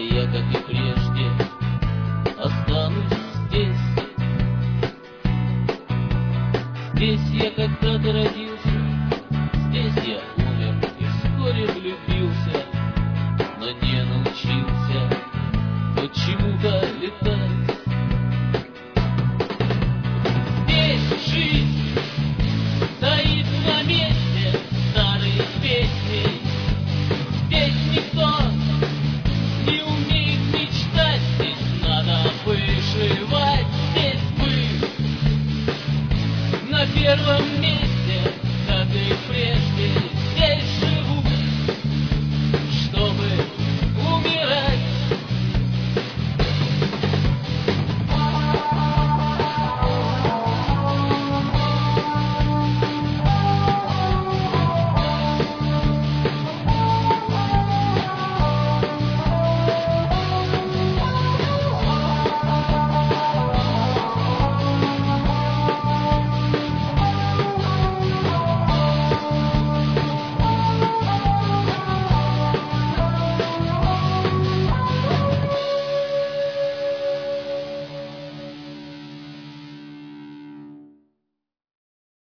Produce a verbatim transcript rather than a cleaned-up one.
я, как и прежде, останусь здесь. Здесь я когда-то родился, здесь я умер и вскоре влюбился, но не научился почему-то летать. Здесь жизнь стоит на месте старой песни. Здесь никто не умеет мечтать, здесь надо выживать. Здесь мы на первом